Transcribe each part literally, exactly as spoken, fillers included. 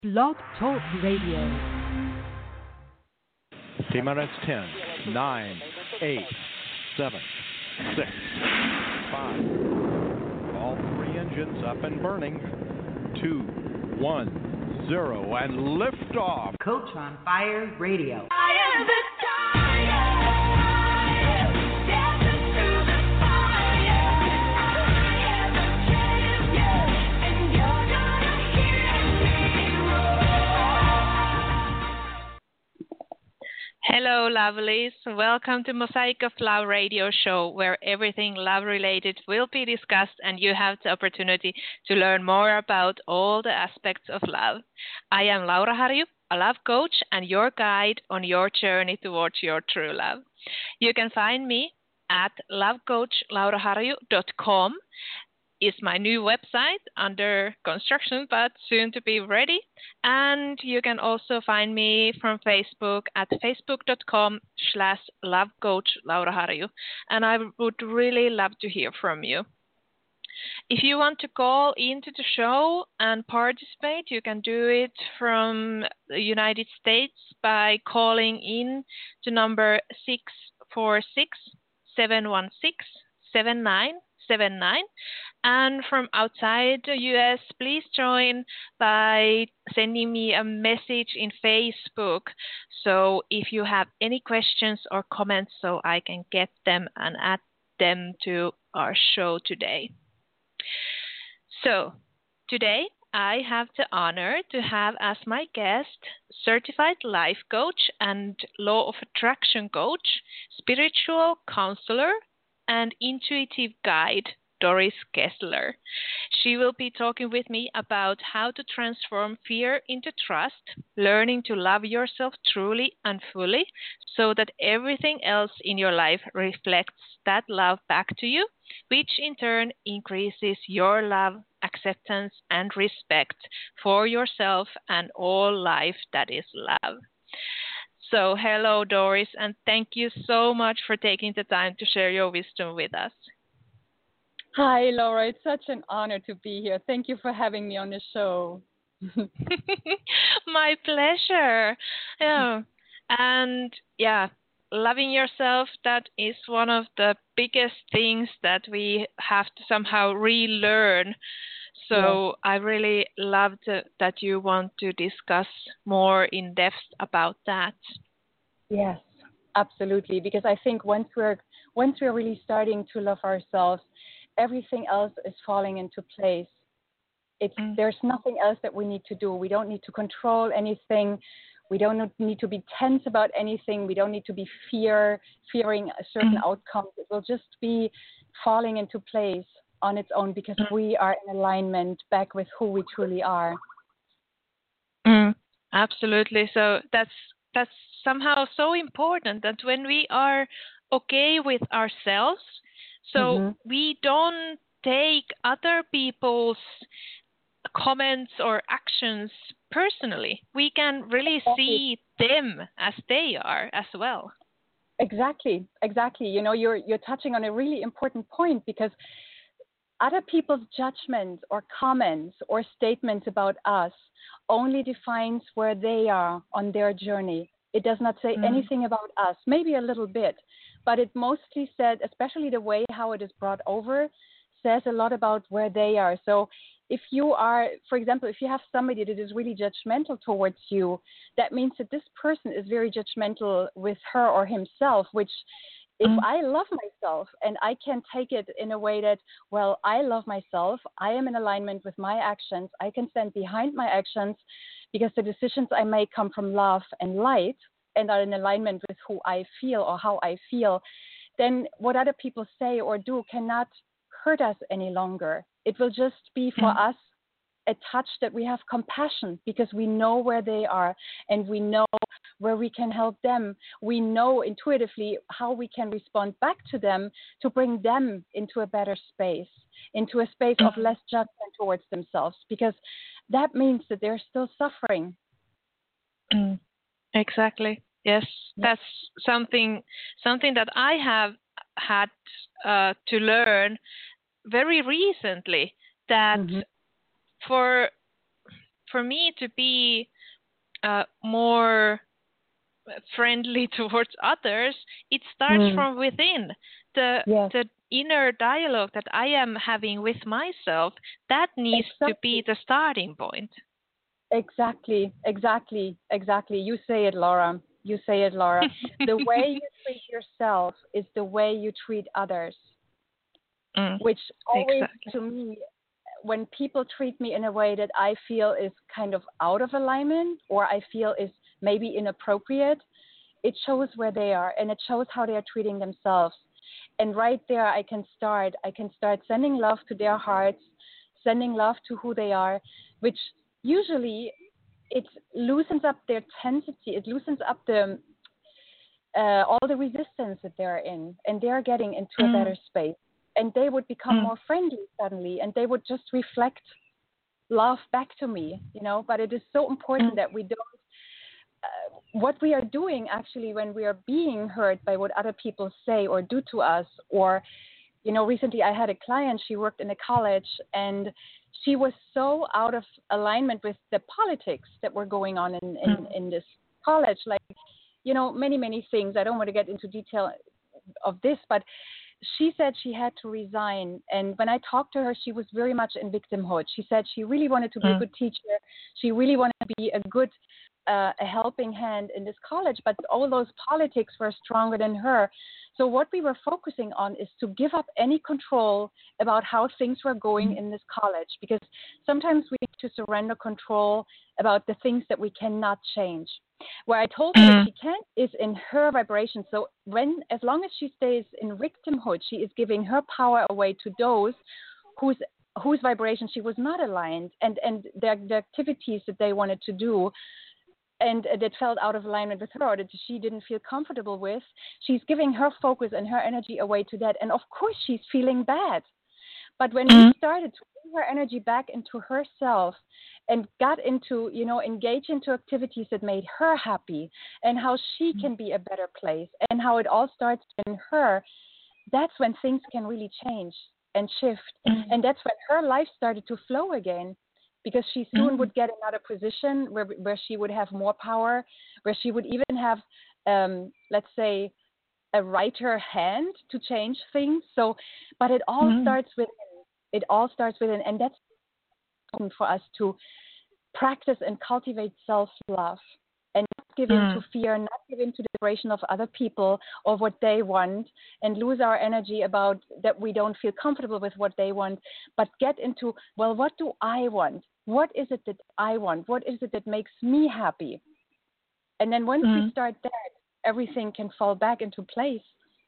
Blog Talk Radio. T-minus ten, nine, eight, seven, six, five. All three engines up and burning. two, one, zero, and liftoff. Coach on Fire Radio. I am the tiger. Hello, lovelies. Welcome to Mosaic of Love radio show, where everything love-related will be discussed and you have the opportunity to learn more about all the aspects of love. I am Laura Harju, a love coach and your guide on your journey towards your true love. You can find me at love coach laura harju dot com. Is my new website under construction, but soon to be ready. And you can also find me from Facebook at facebook.com slash lovecoachlauraharju. And I would really love to hear from you. If you want to call into the show and participate, you can do it from the United States by calling in to number six four six, seven one six, seven nine seven nine. And from outside the U S, please join by sending me a message in Facebook. So if you have any questions or comments, so I can get them and add them to our show today. So today I have the honor to have as my guest certified life coach and law of attraction coach, spiritual counselor, and intuitive guide, Doris Kessler. She will be talking with me about how to transform fear into trust, learning to love yourself truly and fully so that everything else in your life reflects that love back to you, which in turn increases your love, acceptance, and respect for yourself and all life that is love. So hello, Doris, and thank you so much for taking the time to share your wisdom with us. Hi, Laura. It's such an honor to be here. Thank you for having me on the show. My pleasure. Yeah. And yeah, loving yourself, that is one of the biggest things that we have to somehow relearn. So yeah. I really loved that you want to discuss more in depth about that. Yes, absolutely. Because I think once we're once we're really starting to love ourselves, everything else is falling into place. It's, mm. There's nothing else that we need to do. We don't need to control anything. We don't need to be tense about anything. We don't need to be fear, fearing a certain mm. outcome. It will just be falling into place on its own because mm. we are in alignment back with who we truly are. Mm. Absolutely. So that's that's somehow so important that when we are okay with ourselves, so mm-hmm. we don't take other people's comments or actions personally. We can really exactly. see them as they are as well. Exactly, exactly. You know, you're you're touching on a really important point because other people's judgments or comments or statements about us only defines where they are on their journey. It does not say mm. anything about us, maybe a little bit, but it mostly said, especially the way how it is brought over, says a lot about where they are. So if you are, for example, if you have somebody that is really judgmental towards you, that means that this person is very judgmental with her or himself, which if mm. I love myself and I can take it in a way that, well, I love myself, I am in alignment with my actions, I can stand behind my actions because the decisions I make come from love and light and are in alignment with who I feel or how I feel, then what other people say or do cannot hurt us any longer. It will just be for mm. us a touch that we have compassion because we know where they are and we know where we can help them. We know intuitively how we can respond back to them to bring them into a better space, into a space of less judgment towards themselves, because that means that they're still suffering. Mm. Exactly. Yes, that's something something that I have had uh, to learn very recently, that mm-hmm. for for me to be uh, more friendly towards others, it starts Mm. from within. The Yes. the inner dialogue that I am having with myself, that needs to be Exactly. the starting point. Exactly, exactly, exactly. You say it, Laura. You say it, Laura. The way you treat yourself is the way you treat others, Mm, which always, exactly. to me, when people treat me in a way that I feel is kind of out of alignment or I feel is maybe inappropriate, it shows where they are and it shows how they are treating themselves. And right there, I can start. I can start sending love to their hearts, sending love to who they are, which usually it loosens up their tensity. It loosens up the uh, all the resistance that they're in, and they're getting into a Mm, better space. And they would become mm, more friendly suddenly, and they would just reflect love back to me, you know. But it is so important mm, that we don't. Uh, what we are doing actually when we are being hurt by what other people say or do to us, or you know, recently I had a client, she worked in a college and she was so out of alignment with the politics that were going on in, in, mm, in this college, like, you know, many, many things. I don't want to get into detail of this, but she said she had to resign. And when I talked to her, she was very much in victimhood. She said she really wanted to be a mm, good teacher. She really wanted to be a good, uh, a helping hand in this college, but all those politics were stronger than her. So what we were focusing on is to give up any control about how things were going mm, in this college, because sometimes we need to surrender control about the things that we cannot change. Where I told her that mm, she can is in her vibration. So when, as long as she stays in victimhood, she is giving her power away to those whose whose vibration she was not aligned, and and the, the activities that they wanted to do and that felt out of alignment with her or that she didn't feel comfortable with. She's giving her focus and her energy away to that, and of course she's feeling bad. But when we mm, started to bring her energy back into herself and got into, you know, engage into activities that made her happy and how she can be a better place and how it all starts in her, that's when things can really change and shift. mm, And that's when her life started to flow again, because she soon mm, would get another position where, where she would have more power, where she would even have, um, let's say, a righter hand to change things. So, but it all mm, starts within. It all starts within, and that's important for us to practice and cultivate self-love and not give in to mm. fear, not give in to the vibration of other people or what they want, and lose our energy about that we don't feel comfortable with what they want, but get into, well, what do I want? What is it that I want? What is it that makes me happy? And then once we Mm. start that, everything can fall back into place.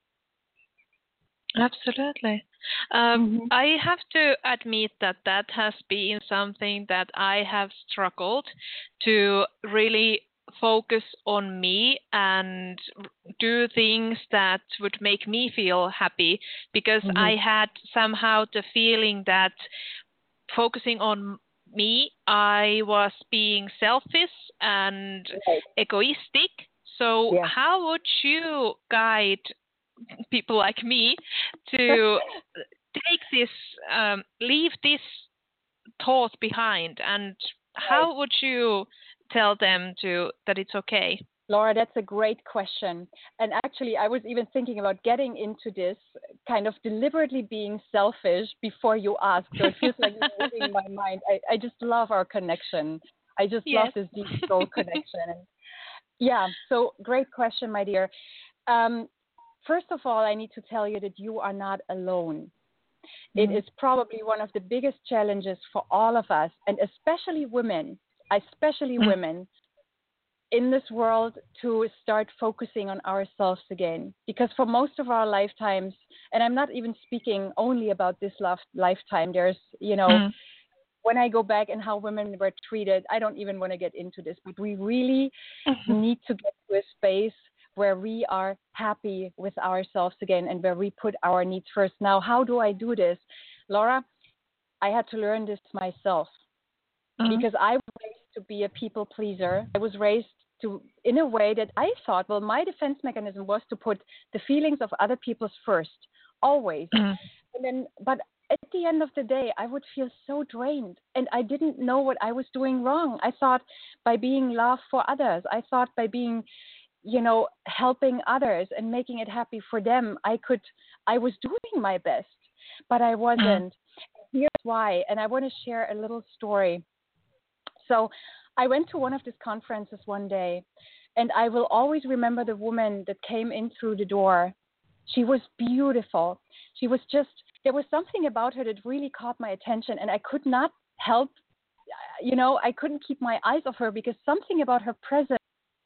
Absolutely. Um, Mm-hmm. I have to admit that that has been something that I have struggled to really focus on me and r- do things that would make me feel happy, because Mm-hmm. I had somehow the feeling that focusing on me, I was being selfish and Right. egoistic. So, Yeah. how would you guide people like me to take this, um, leave this thought behind, and Right. how would you tell them to that it's okay? Laura, that's a great question. And actually, I was even thinking about getting into this, kind of deliberately being selfish before you ask. So it feels like you're reading my mind. I, I just love our connection. I just love Yes. this deep soul connection. And yeah, so great question, my dear. Um, first of all, I need to tell you that you are not alone. It Mm, is probably one of the biggest challenges for all of us, and especially women, especially mm, women in this world, to start focusing on ourselves again. Because for most of our lifetimes, and I'm not even speaking only about this laf- lifetime, there's, you know, mm, when I go back and how women were treated, I don't even want to get into this, but we really need to get to a space where we are happy with ourselves again and where we put our needs first. Now, how do I do this? Laura, I had to learn this myself mm, because I was raised to be a people pleaser. I was raised to, in a way that I thought, well, my defense mechanism was to put the feelings of other people first, always. mm, And then, but at the end of the day, I would feel so drained, and I didn't know what I was doing wrong. I thought by being love for others, I thought by being, you know, helping others and making it happy for them, I could, I was doing my best, but I wasn't. Here's why, and I want to share a little story. So I went to one of these conferences one day, and I will always remember the woman that came in through the door. She was beautiful. She was just, there was something about her that really caught my attention, and I could not help, you know, I couldn't keep my eyes off her because something about her presence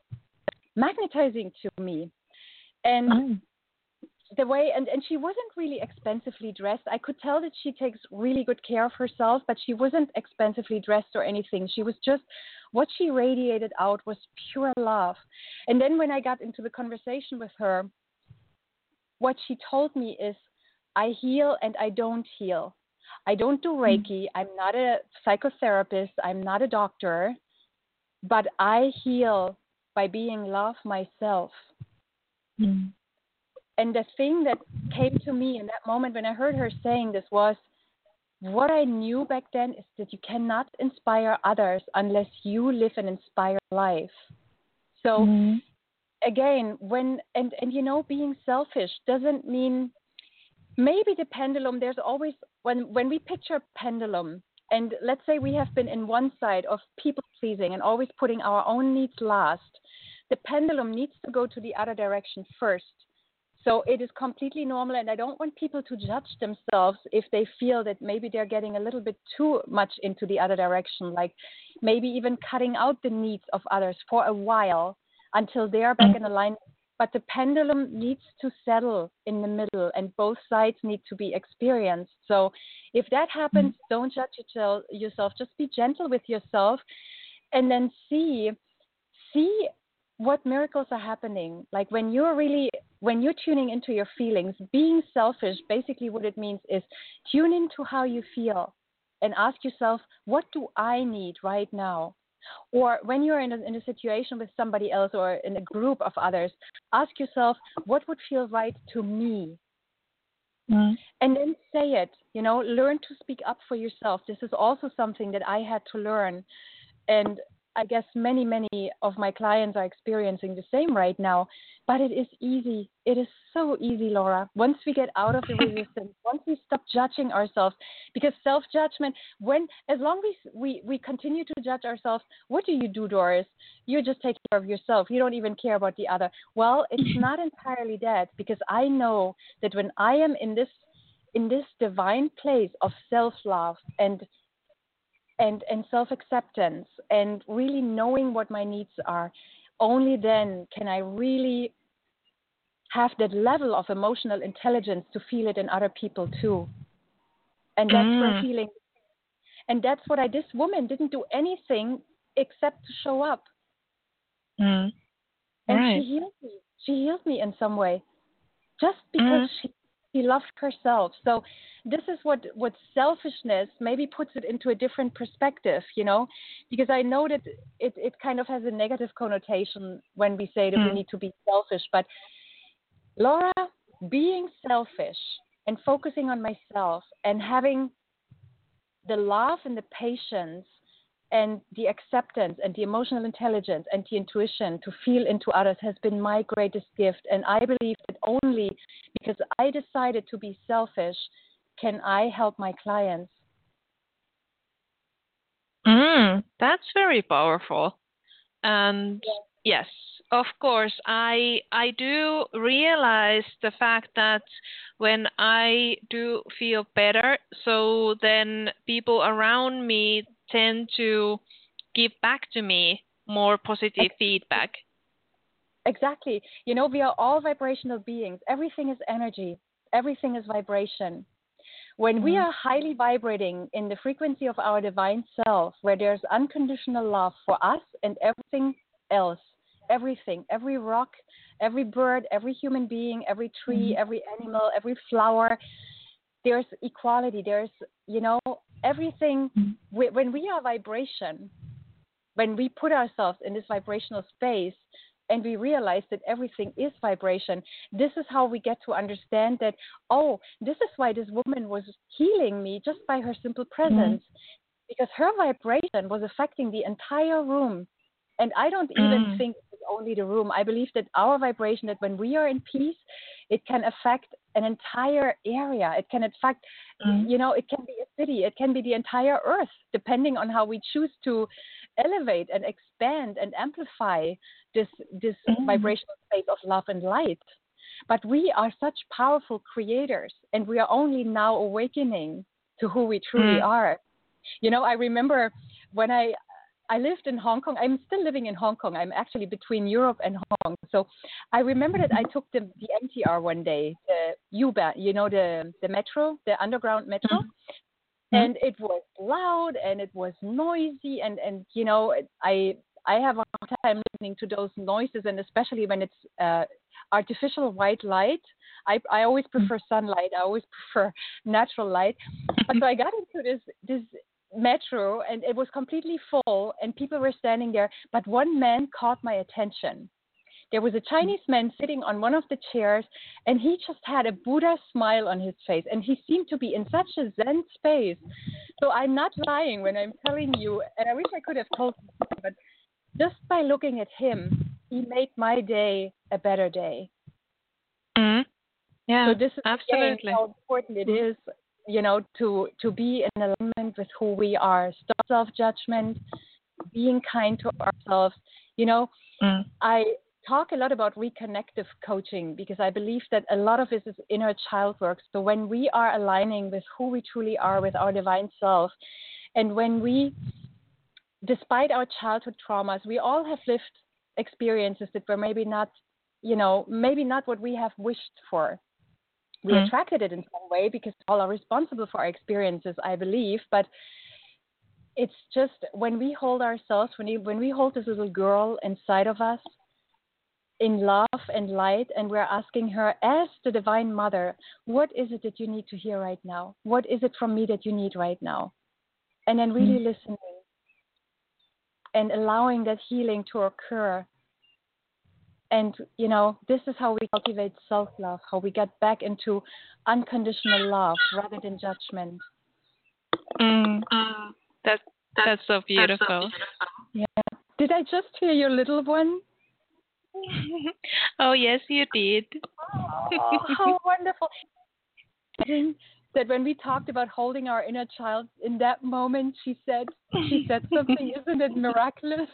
magnetizing to me. And oh. the way, and, and she wasn't really expensively dressed. I could tell that she takes really good care of herself, but she wasn't expensively dressed or anything. She was just, what she radiated out was pure love. And then when I got into the conversation with her, what she told me is, I heal and I don't heal. I don't do Reiki. I'm not a psychotherapist. I'm not a doctor, but I heal by being love myself. Mm. And the thing that came to me in that moment when I heard her saying this was, what I knew back then is that you cannot inspire others unless you live an inspired life. So mm-hmm. again, when, and, and you know, being selfish doesn't mean, maybe the pendulum, there's always, when, when we picture a pendulum, and let's say we have been in one side of people pleasing and always putting our own needs last, the pendulum needs to go to the other direction first. So it is completely normal, and I don't want people to judge themselves if they feel that maybe they're getting a little bit too much into the other direction, like maybe even cutting out the needs of others for a while until they are back in alignment. But the pendulum needs to settle in the middle, and both sides need to be experienced. So if that happens, don't judge yourself. Just be gentle with yourself, and then see, see what miracles are happening. Like when you're really, when you're tuning into your feelings, being selfish, basically what it means is tune into how you feel and ask yourself, what do I need right now? Or when you're in a, in a situation with somebody else or in a group of others, ask yourself, what would feel right to me? Mm. And then say it, you know, learn to speak up for yourself. This is also something that I had to learn. And I guess many, many of my clients are experiencing the same right now, but it is easy. It is so easy, Laura. Once we get out of the resistance, once we stop judging ourselves, because self-judgment, when, as long as we, we continue to judge ourselves, what do you do, Doris? You just take care of yourself. You don't even care about the other. Well, it's not entirely that, because I know that when I am in this, in this divine place of self-love and and and self-acceptance and really knowing what my needs are, only then can I really have that level of emotional intelligence to feel it in other people too. And that's mm. where healing, and that's what I, this woman didn't do anything except to show up. Mm. And right. she healed me. She healed me in some way just because mm. she She loved herself. So this is what, what selfishness maybe puts it into a different perspective, you know, because I know that it, it kind of has a negative connotation when we say that mm. we need to be selfish. But Laura, being selfish and focusing on myself and having the love and the patience and the acceptance and the emotional intelligence and the intuition to feel into others has been my greatest gift. And I believe that only because I decided to be selfish can I help my clients. Mm, that's very powerful. And yes. yes, of course, I I do realize the fact that when I do feel better, so then people around me tend to give back to me more positive exactly. feedback. Exactly. You know, we are all vibrational beings. Everything is energy. Everything is vibration. When mm. we are highly vibrating in the frequency of our divine self, where there's unconditional love for us and everything else, everything, every rock, every bird, every human being, every tree, mm. every animal, every flower, there's equality. There's, you know, everything. Mm. When we are vibration, when we put ourselves in this vibrational space, and we realize that everything is vibration, this is how we get to understand that, oh, this is why this woman was healing me just by her simple presence, mm. because her vibration was affecting the entire room. And I don't even mm. think it's only the room. I believe that our vibration, that when we are in peace, it can affect an entire area. It can affect, mm. you know, it can be a city. It can be the entire earth, depending on how we choose to elevate and expand and amplify this, this mm. vibrational space of love and light. But we are such powerful creators, and we are only now awakening to who we truly mm. are. You know, I remember when I, I lived in Hong Kong. I'm still living in Hong Kong. I'm actually between Europe and Hong Kong. So I remember that I took the, the M T R one day, the U-Bahn, you know, the, the metro, the underground metro. Mm-hmm. And it was loud and it was noisy. And, and you know, I I have a hard time listening to those noises, and especially when it's uh, artificial white light. I, I always prefer sunlight. I always prefer natural light. But so I got into this this metro, and it was completely full, and people were standing there, but one man caught my attention. There was a Chinese man sitting on one of the chairs, and he just had a Buddha smile on his face, and he seemed to be in such a Zen space. So I'm not lying when I'm telling you, and I wish I could have told you, but just by looking at him, he made my day a better day. Mm-hmm. Yeah, so this is absolutely how important it is, you know, to, to be in alignment with who we are. Stop self-judgment, being kind to ourselves. You know, mm. I talk a lot about reconnective coaching because I believe that a lot of this is inner child work. So when we are aligning with who we truly are, with our divine self, and when we, despite our childhood traumas, we all have lived experiences that were maybe not, you know, maybe not what we have wished for. We mm. attracted it in some way because we all are responsible for our experiences, I believe. But it's just when we hold ourselves, when we, when we hold this little girl inside of us in love and light, and we're asking her as the Divine Mother, what is it that you need to hear right now? What is it from me that you need right now? And then really mm. listening and allowing that healing to occur. And, you know, this is how we cultivate self-love, how we get back into unconditional love rather than judgment. Mm. That, that's so beautiful. That's so beautiful. Yeah. Did I just hear your little one? Oh, yes, you did. Oh, how wonderful. That when we talked about holding our inner child, in that moment, she said, she said something, isn't it miraculous?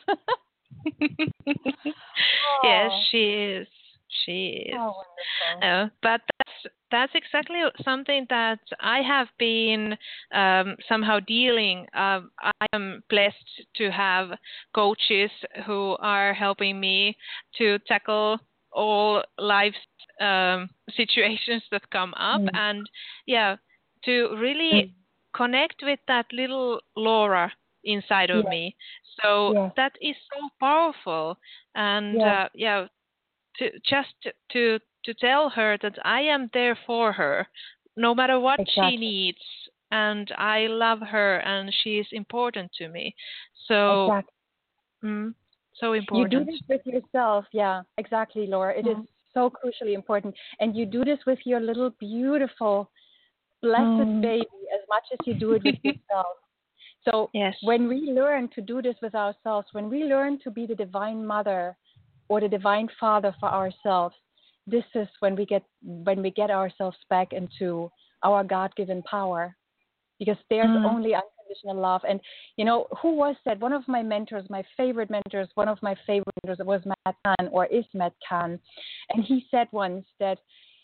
Yes, she is. She is. Oh, uh, but that's that's exactly something that I have been um, somehow dealing. Um, I am blessed to have coaches who are helping me to tackle all life's um, situations that come up, mm. and yeah, to really mm. connect with that little Laura inside of yeah. me. So yeah. that is so powerful, and yeah, uh, yeah to just to to tell her that I am there for her, no matter what exactly. she needs, and I love her, and she is important to me. So, exactly. mm, so important. You do this with yourself, yeah, exactly, Laura. It mm. is so crucially important, and you do this with your little beautiful, blessed mm. baby as much as you do it with yourself. So yes. when we learn to do this with ourselves, when we learn to be the Divine Mother or the Divine Father for ourselves, this is when we get when we get ourselves back into our God-given power, because there's mm. only unconditional love. And you know, who was that? One of my mentors, my favorite mentors, one of my favorite mentors was Matt Kahn, or is Matt Kahn, and he said once that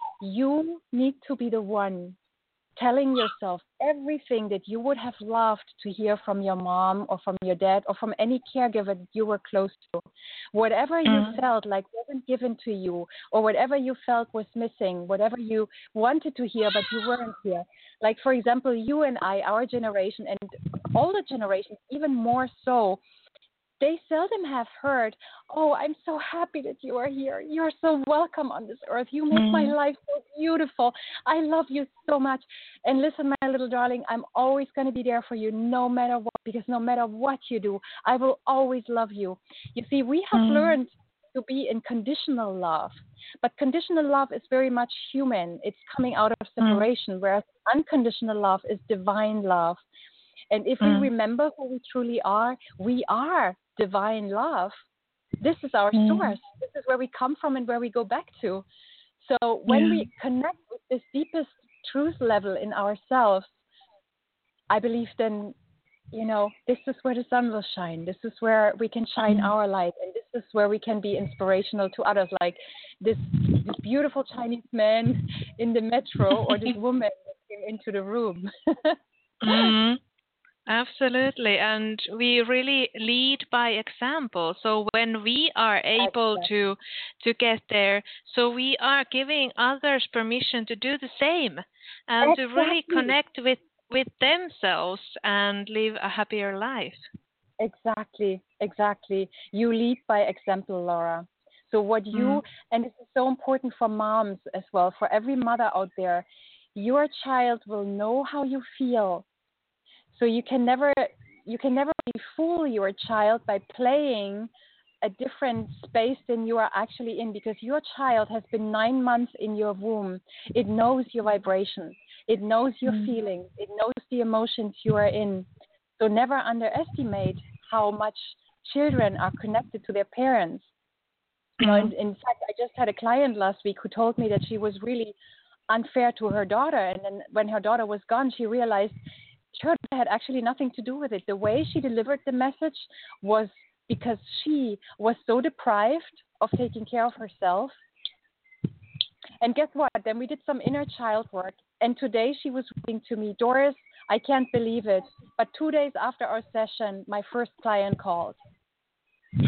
you need to be the one telling yourself everything that you would have loved to hear from your mom or from your dad or from any caregiver that you were close to. Whatever you mm. felt like wasn't given to you, or whatever you felt was missing, whatever you wanted to hear but you weren't here. Like, for example, you and I, our generation, and older generations even more so, they seldom have heard, oh, I'm so happy that you are here. You're so welcome on this earth. You make mm. my life so beautiful. I love you so much. And listen, my little darling, I'm always going to be there for you no matter what, because no matter what you do, I will always love you. You see, we have mm. learned to be in conditional love. But conditional love is very much human. It's coming out of separation, mm. whereas unconditional love is divine love. And if mm. we remember who we truly are, we are divine love. This is our mm. source. This is where we come from and where we go back to. So when yeah. we connect with this deepest truth level in ourselves, I believe then, you know, this is where the sun will shine. This is where we can shine mm. our light. And this is where we can be inspirational to others, like this, this beautiful Chinese man in the metro or this woman that came into the room. mm. Absolutely. And we really lead by example. So when we are able to to get there, so we are giving others permission to do the same and exactly. to really connect with, with themselves and live a happier life. Exactly. Exactly. You lead by example, Laura. So what you, mm. and this is so important for moms as well, for every mother out there, your child will know how you feel. So you can never you can never fool your child by playing a different space than you are actually in, because your child has been nine months in your womb. It knows your vibrations. It knows your mm. feelings. It knows the emotions you are in. So never underestimate how much children are connected to their parents. You know, in, in fact, I just had a client last week who told me that she was really unfair to her daughter, and then when her daughter was gone, she realized her had actually nothing to do with it. The way she delivered the message was because she was so deprived of taking care of herself. And guess what? Then we did some inner child work. And today she was writing to me, Doris, I can't believe it, but two days after our session, my first client called. So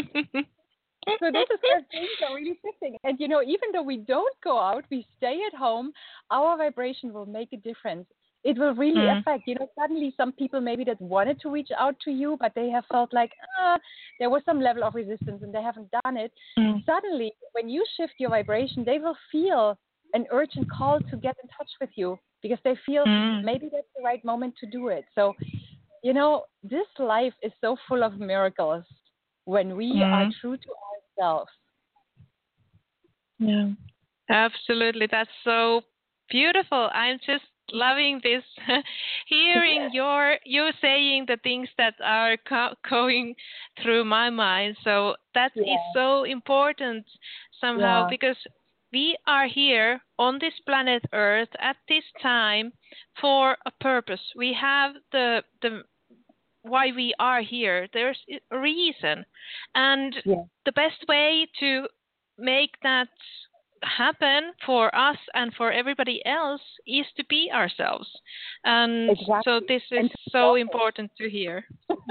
this is where things are really shifting. And, you know, even though we don't go out, we stay at home, our vibration will make a difference. It will really mm. affect, you know, suddenly some people maybe that wanted to reach out to you, but they have felt like, ah, there was some level of resistance and they haven't done it. Mm. Suddenly, when you shift your vibration, they will feel an urgent call to get in touch with you because they feel mm. maybe that's the right moment to do it. So, you know, this life is so full of miracles when we mm. are true to ourselves. Yeah, absolutely. That's so beautiful. I'm just loving this, hearing your you saying the things that are co- going through my mind. So that yeah. is so important somehow, yeah. because we are here on this planet Earth at this time for a purpose. We have the the why we are here. There's a reason, and yeah. the best way to make that happen for us and for everybody else is to be ourselves. And exactly. so this is so important to hear.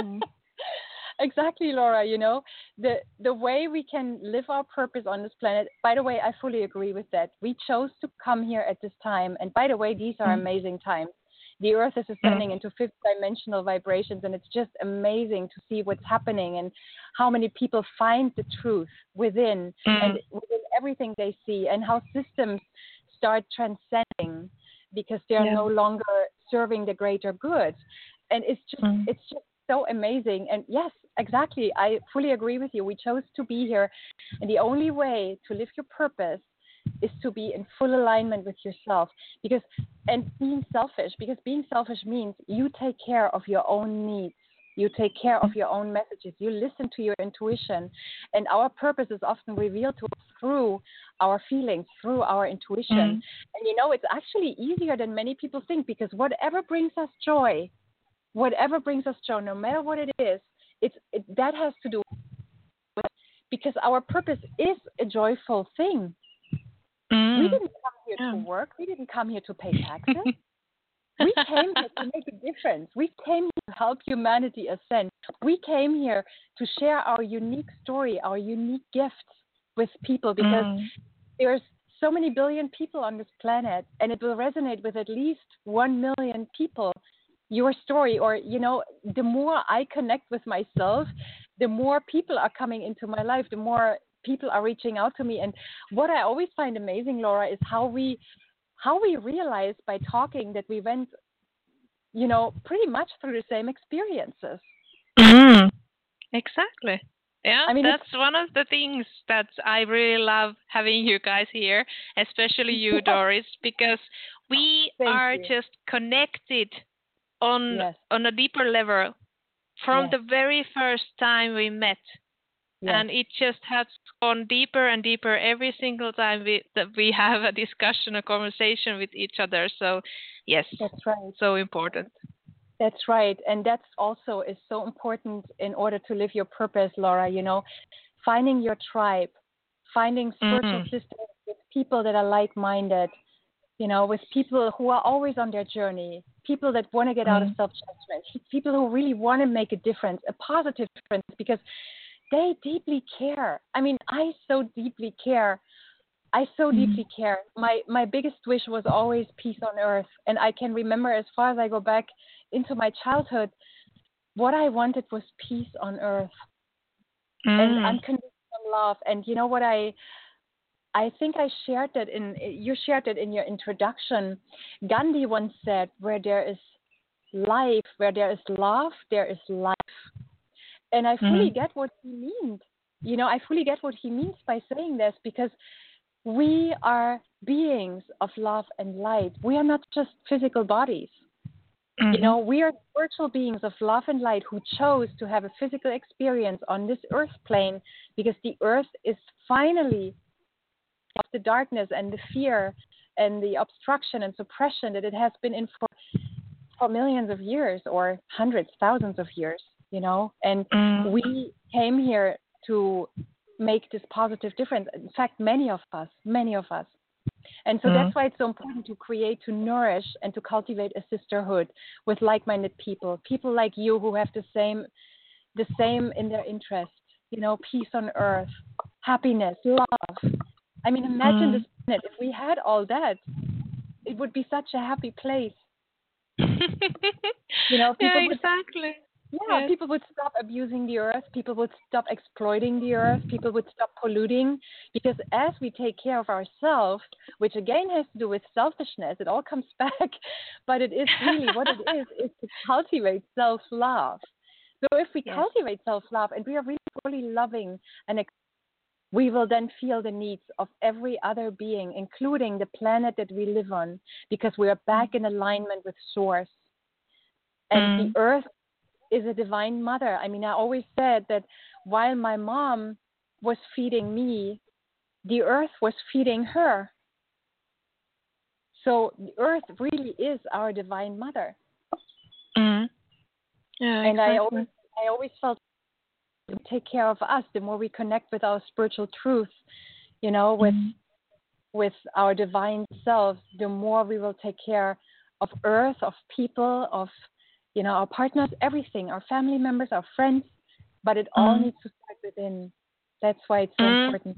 Exactly, Laura. You know, the the way we can live our purpose on this planet, by the way, I fully agree with that. We chose to come here at this time. And by the way, these are mm. amazing times. The Earth is ascending mm. into fifth dimensional vibrations, and it's just amazing to see what's happening and how many people find the truth within mm. and within everything they see, and how systems start transcending because they are yeah. no longer serving the greater good. And it's just mm. it's just so amazing. And yes, exactly, I fully agree with you. We chose to be here, and the only way to live your purpose is to be in full alignment with yourself, because and being selfish, because being selfish means you take care of your own needs, you take care of your own messages, you listen to your intuition, and our purpose is often revealed to us through our feelings, through our intuition. Mm. And you know, it's actually easier than many people think, because whatever brings us joy, whatever brings us joy, no matter what it is, it's it, that has to do with, because our purpose is a joyful thing. Mm. We didn't come here yeah. to work. We didn't come here to pay taxes. We came here to make a difference. We came here to help humanity ascend. We came here to share our unique story, our unique gifts with people, because mm. there's so many billion people on this planet, and it will resonate with at least one million people. Your story, or, you know, the more I connect with myself, the more people are coming into my life, the more people are reaching out to me. And what I always find amazing, Laura, is how we how we realize by talking that we went, you know, pretty much through the same experiences. Mm, exactly. Yeah, I mean, that's one of the things that I really love having you guys here, especially you, Doris, because we Thank are you. just connected on Yes. on a deeper level from Yes. the very first time we met. Yes. And it just has gone deeper and deeper every single time we that we have a discussion, a conversation with each other. So, yes, That's right. so important. That's right. And that's also is so important in order to live your purpose, Laura, you know, finding your tribe, finding spiritual Mhm. systems with people that are like-minded, you know, with people who are always on their journey, people that want to get out of Mhm. self-judgment, people who really want to make a difference, a positive difference, because they deeply care. I mean, I so deeply care. I so deeply care. My my biggest wish was always peace on earth, and I can remember as far as I go back into my childhood, what I wanted was peace on earth and Mm. unconditional love. And you know what I I think I shared that in you shared it in your introduction. Gandhi once said, "Where there is life, where there is love, there is life." And I fully Mhm. get what he means. You know, I fully get what he means by saying this because we are beings of love and light. We are not just physical bodies. You Mhm. know, we are spiritual beings of love and light who chose to have a physical experience on this earth plane because the earth is finally of the darkness and the fear and the obstruction and suppression that it has been in for, for millions of years or hundreds, thousands of years, you know. And Mm. we came here to make this positive difference. In fact, many of us, many of us. And so Mm. that's why it's so important to create, to nourish, and to cultivate a sisterhood with like-minded people, people like you who have the same, the same in their interest. You know, peace on earth, happiness, love. I mean, imagine Mm. this planet. If we had all that, it would be such a happy place. You know, Yeah, people would exactly. Yeah, Yes. people would stop abusing the earth. People would stop exploiting the earth. People would stop polluting. Because as we take care of ourselves, which again has to do with selfishness, it all comes back. But it is really what it is, is to cultivate self-love. So if we Yes. cultivate self-love and we are really fully loving and ex- we will then feel the needs of every other being, including the planet that we live on, because we are back in alignment with Source. And the Mm. earth is a divine mother. I mean, I always said that while my mom was feeding me, the earth was feeding her. So the earth really is our divine mother. Mm. Yeah, And I exactly. always, I always felt to take care of us, the more we connect with our spiritual truth, you know, with Mm. with our divine selves, the more we will take care of earth, of people, of you know, our partners, everything, our family members, our friends, but it all Mm. needs to start within. That's why it's so Mm. important.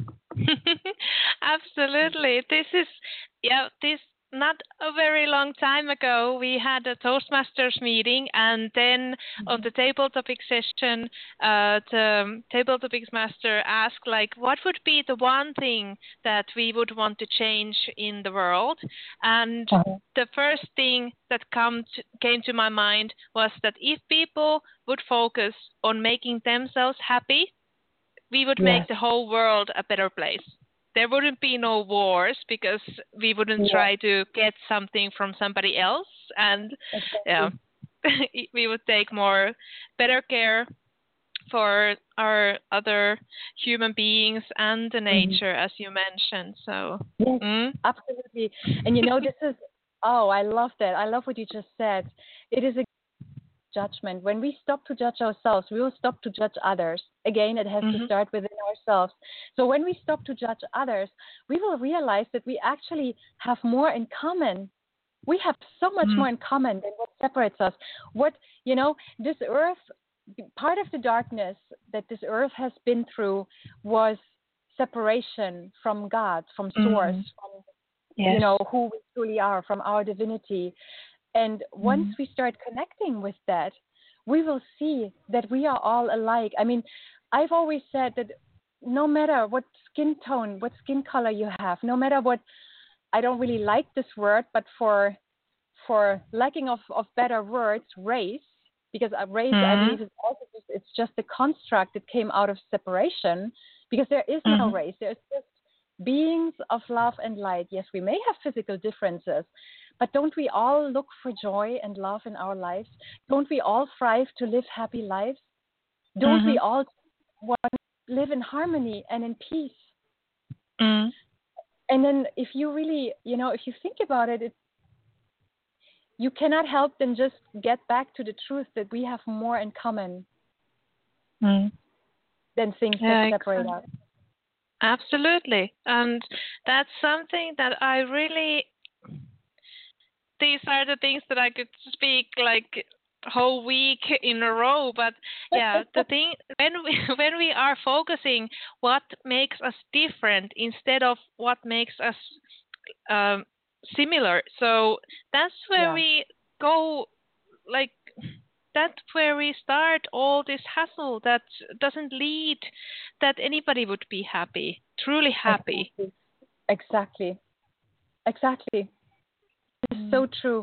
Absolutely. This is, yeah, this not a very long time ago, we had a Toastmasters meeting, and then on the table topic session, uh, the table topics master asked, like, what would be the one thing that we would want to change in the world? And Uh-huh. the first thing that come to, came to my mind was that if people would focus on making themselves happy, we would make Yes. the whole world a better place. There wouldn't be no wars because we wouldn't Yeah. try to get something from somebody else, and Exactly. yeah, we would take more better care for our other human beings and the nature, as you mentioned. So, Yes, mm? absolutely. And you know, this is, oh, I love that. I love what you just said. It is a judgment. When we stop to judge ourselves, we will stop to judge others. Again, it has Mhm. to start within ourselves. So when we stop to judge others, we will realize that we actually have more in common. We have so much Mm. more in common than what separates us. What, you know, this earth, part of the darkness that this earth has been through was separation from God, from Source, Mm. from, Yes. you know, who we truly are, from our divinity. And once Mm. we start connecting with that, we will see that we are all alike. I mean, I've always said that no matter what skin tone, what skin color you have, no matter what, I don't really like this word, but for for lacking of, of better words, race, because a race, Mm-hmm. I believe, is also just, it's just a construct that came out of separation, because there is no Mm-hmm. race. There's just beings of love and light. Yes, we may have physical differences, but don't we all look for joy and love in our lives? Don't we all strive to live happy lives? Don't we Mm-hmm. all want to live in harmony and in peace? Mm. And then if you really, you know, if you think about it, it you cannot help than just get back to the truth that we have more in common Mm. than things Yeah, that separate exactly. us. Absolutely. And that's something that I really, these are the things that I could speak like whole week in a row. But yeah, the thing, when we, when we are focusing what makes us different instead of what makes us um, similar. So that's where Yeah. we go, like, that's where we start all this hassle that doesn't lead that anybody would be happy, truly happy. Exactly. Exactly. Exactly. It's so true.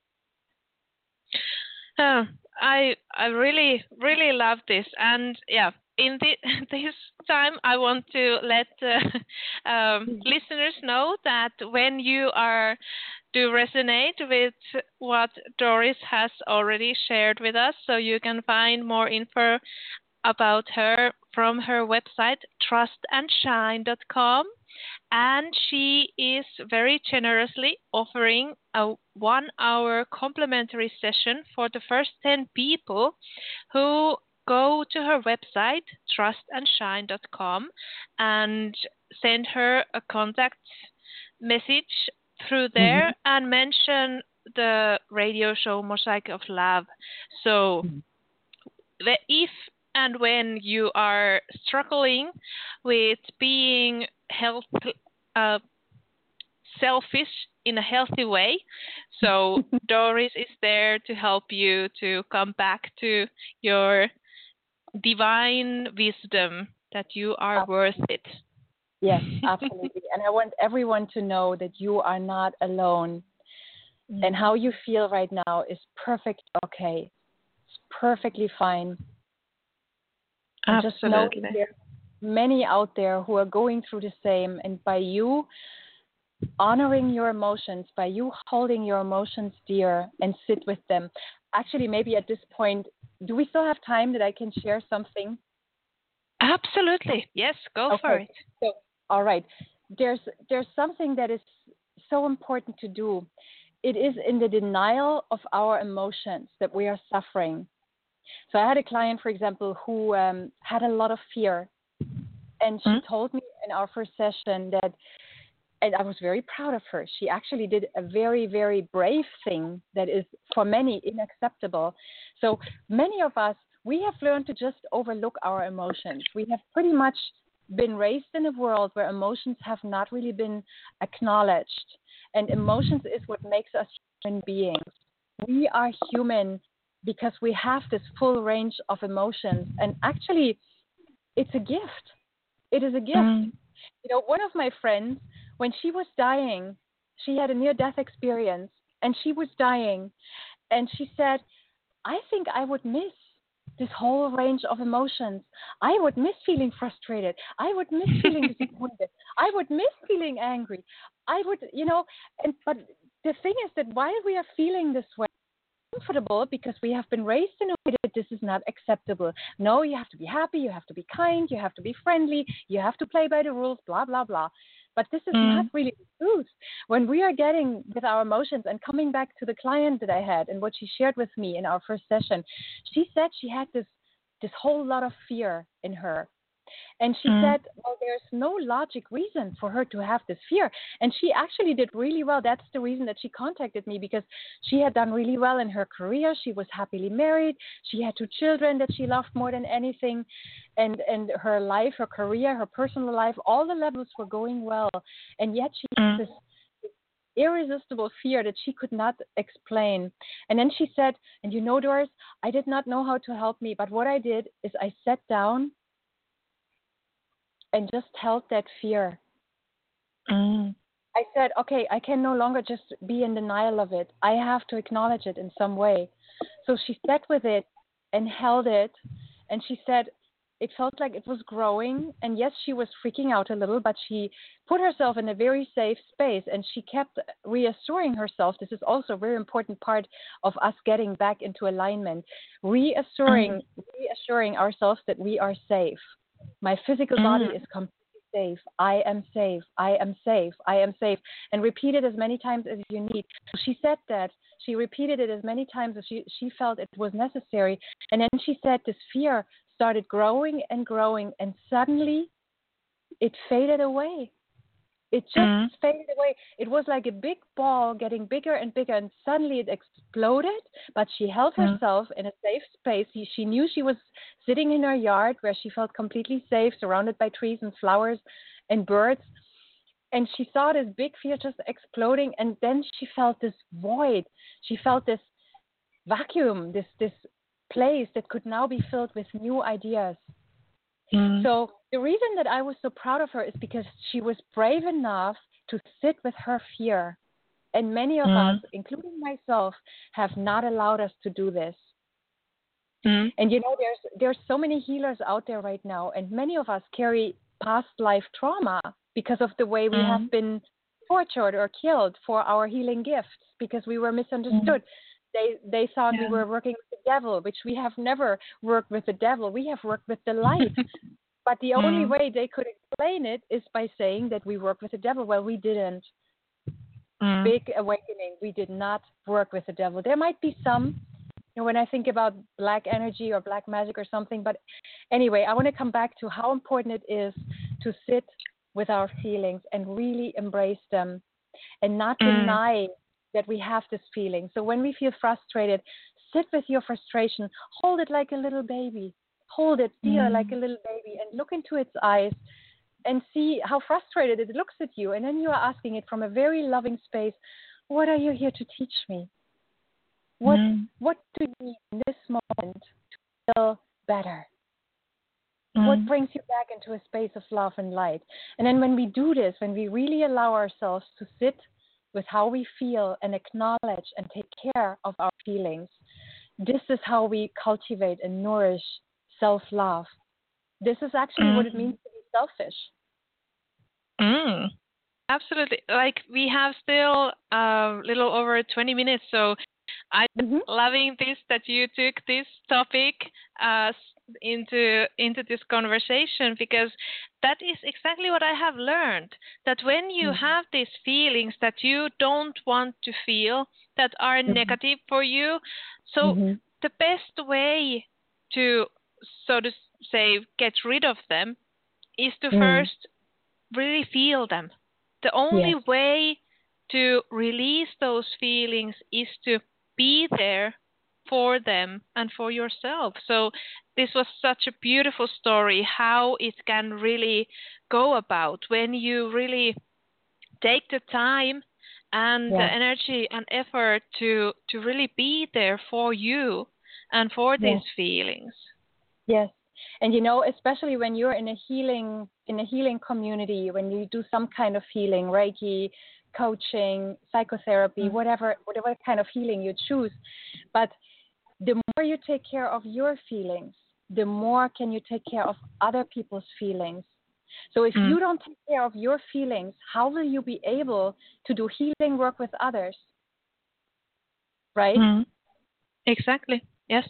Uh, I I really really love this, and yeah, in the, this time I want to let uh, um, listeners know that when you are do resonate with what Doris has already shared with us, so you can find more info about her from her website trust and shine dot com, and she is very generously offering a one hour complimentary session for the first ten people who go to her website trust and shine dot com and send her a contact message through there Mm-hmm. and mention the radio show Mosaic of Love. So the, if and when you are struggling with being health, uh, selfish in a healthy way, so Doris is there to help you to come back to your divine wisdom that you are worth it. Yes, absolutely. And I want everyone to know that you are not alone. Mm. And how you feel right now is perfect, okay. It's perfectly fine. And just know Absolutely. that there are many out there who are going through the same. And by you honoring your emotions, by you holding your emotions dear and sit with them. Actually, maybe at this point, do we still have time that I can share something? Absolutely. Yes, go Okay. for it. So, all right. There's there's something that is so important to do. It is in the denial of our emotions that we are suffering. So I had a client, for example, who um, had a lot of fear. And she Mm. told me in our first session that, and I was very proud of her, she actually did a very, very brave thing that is for many unacceptable. So many of us, we have learned to just overlook our emotions. We have pretty much been raised in a world where emotions have not really been acknowledged. And emotions is what makes us human beings. We are human because we have this full range of emotions. And actually, it's a gift. It is a gift. Mm. You know, one of my friends, when she was dying, she had a near-death experience, and she was dying. And she said, I think I would miss this whole range of emotions. I would miss feeling frustrated. I would miss feeling disappointed. I would miss feeling angry. I would, you know, and but the thing is that while we are feeling this way, comfortable because we have been raised in a way that this is not acceptable. No, you have to be happy, you have to be kind, you have to be friendly, you have to play by the rules, blah, blah, blah. But this is Mm. not really the truth. When we are getting with our emotions and coming back to the client that I had and what she shared with me in our first session, she said she had this this whole lot of fear in her. And she Mm. said, well, there's no logic reason for her to have this fear. And she actually did really well. That's the reason that she contacted me, because she had done really well in her career. She was happily married. She had two children that she loved more than anything. And, and her life, her career, her personal life, all the levels were going well. And yet she Mm. had this irresistible fear that she could not explain. And then she said, and you know, Doris, I did not know how to help me. But what I did is I sat down and just held that fear. Mm. I said, okay, I can no longer just be in denial of it. I have to acknowledge it in some way. So she sat with it and held it, and she said it felt like it was growing. And yes, she was freaking out a little, but she put herself in a very safe space, and she kept reassuring herself. This is also a very important part of us getting back into alignment, reassuring, mm. reassuring ourselves that we are safe. My physical mm. body is completely safe. I am safe. I am safe. I am safe. And repeat it as many times as you need. She said that. She repeated it as many times as she, she felt it was necessary. And then she said this fear started growing and growing, and suddenly it faded away. It just mm. faded away. It was like a big ball getting bigger and bigger, and suddenly it exploded. But she held mm. herself in a safe space. She, she knew she was sitting in her yard where she felt completely safe, surrounded by trees and flowers and birds. And she saw this big fear just exploding, and then she felt this void. She felt this vacuum, this this place that could now be filled with new ideas. Mm. So the reason that I was so proud of her is because she was brave enough to sit with her fear. And many of mm. us, including myself, have not allowed us to do this. Mm. And you know, there's there's so many healers out there right now, and many of us carry past life trauma because of the way we mm. have been tortured or killed for our healing gifts, because we were misunderstood. Mm. They they thought yeah. we were working with the devil, which we have never worked with the devil. We have worked with the light. But the mm. only way they could explain it is by saying that we work with the devil. Well, we didn't. Mm. Big awakening. We did not work with the devil. There might be some, you know, when I think about black energy or black magic or something. But anyway, I want to come back to how important it is to sit with our feelings and really embrace them and not mm. deny that we have this feeling. So when we feel frustrated, sit with your frustration, hold it like a little baby, hold it dear mm. like a little baby, and look into its eyes and see how frustrated it looks at you. And then you are asking it from a very loving space, what are you here to teach me? What mm. what do you need in this moment to feel better? Mm. What brings you back into a space of love and light? And then when we do this, when we really allow ourselves to sit with how we feel and acknowledge and take care of our feelings, this is how we cultivate and nourish self-love. This is actually mm. what it means to be selfish. Mm. Absolutely. Like, we have still a uh, little over twenty minutes, so I'm mm-hmm. loving this that you took this topic uh, into into this conversation, because that is exactly what I have learned, that when you mm-hmm. have these feelings that you don't want to feel, that are mm-hmm. negative for you, so mm-hmm. the best way to, so to say, get rid of them is to mm-hmm. first really feel them. The only yes. way to release those feelings is to be there for them and for yourself. So this was such a beautiful story, how it can really go about when you really take the time and yeah. the energy and effort to to really be there for you and for these yes. feelings. Yes. And you know, especially when you're in a healing in a healing community, when you do some kind of healing, Reiki, coaching, psychotherapy, mm-hmm. whatever whatever kind of healing you choose, but the more you take care of your feelings, the more can you take care of other people's feelings. So if mm. you don't take care of your feelings, how will you be able to do healing work with others? Right? Mm. Exactly. Yes.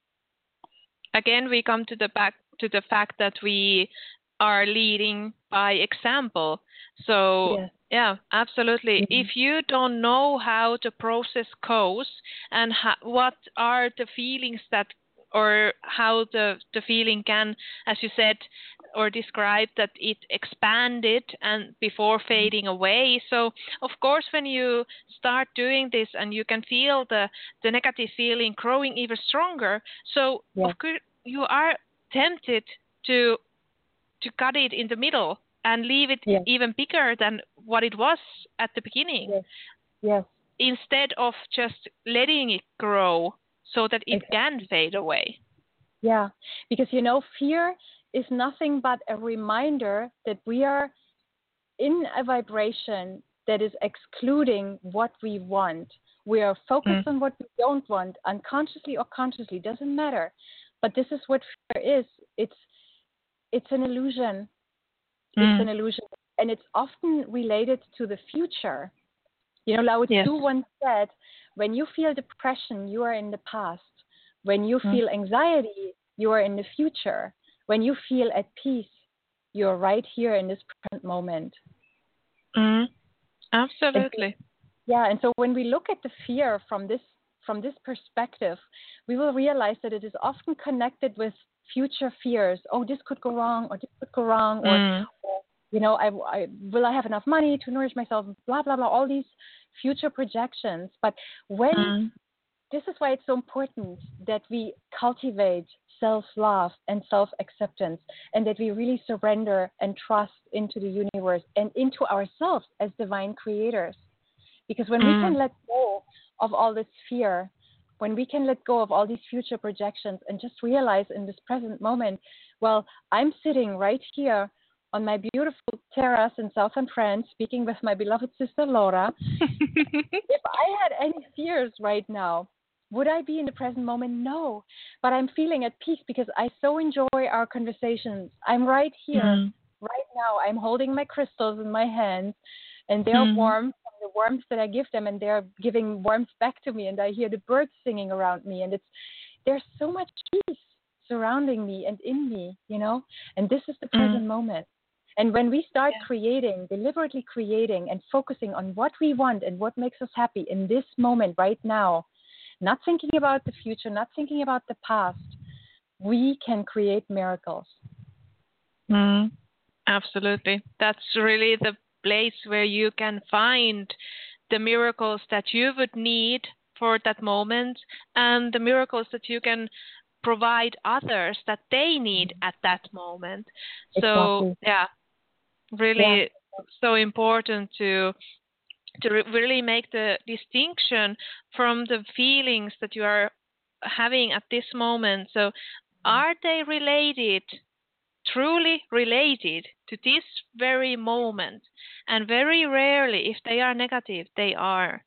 Again, we come to the back to the fact that we are leading by example. So yes. yeah, absolutely. Mm-hmm. If you don't know how to process codes and ha- what are the feelings that, or how the, the feeling can, as you said, or described that it expanded and before fading away. So of course, when you start doing this and you can feel the, the negative feeling growing even stronger, so yes. of course you are tempted to to cut it in the middle and leave it yes. even bigger than what it was at the beginning. Yes. Yes. Instead of just letting it grow so that it exactly. can fade away. Yeah, because, you know, fear is nothing but a reminder that we are in a vibration that is excluding what we want We are focused Mm. on what we don't want, unconsciously or consciously, doesn't matter. But this is what fear is. It's it's an illusion. It's Mm. an illusion. And it's often related to the future. You know, Lao Tzu Yes. once said, when you feel depression, you are in the past. When you Mm. feel anxiety, you are in the future. When you feel at peace, you're right here in this present moment. Mm. Absolutely. Yeah, and so when we look at the fear from this from this perspective, we will realize that it is often connected with future fears. Oh, this could go wrong, or this could go wrong, or, Mm. or you know, I, I will I have enough money to nourish myself? Blah blah blah. All these future projections. But when Mm. this is why it's so important that we cultivate self-love and self-acceptance, and that we really surrender and trust into the universe and into ourselves as divine creators. Because when we can Mm. let go of all this fear, when we can let go of all these future projections and just realize in this present moment, well, I'm sitting right here on my beautiful terrace in southern France, speaking with my beloved sister Laura. If I had any fears right now, would I be in the present moment? No. But I'm feeling at peace because I so enjoy our conversations. I'm right here, Mm. right now. I'm holding my crystals in my hands, and they're Mm. warm from the warmth that I give them, and they're giving warmth back to me. And I hear the birds singing around me, and it's there's so much peace surrounding me and in me, you know. And this is the present Mm. moment. And when we start Yeah. creating, deliberately creating and focusing on what we want and what makes us happy in this moment right now, not thinking about the future, not thinking about the past, we can create miracles. Mm. Absolutely. That's really the place where you can find the miracles that you would need for that moment, and the miracles that you can provide others that they need at that moment. So, Exactly. yeah, really so important to to re- really make the distinction from the feelings that you are having at this moment. So, are they related, truly related to this very moment? And very rarely, if they are negative, they are.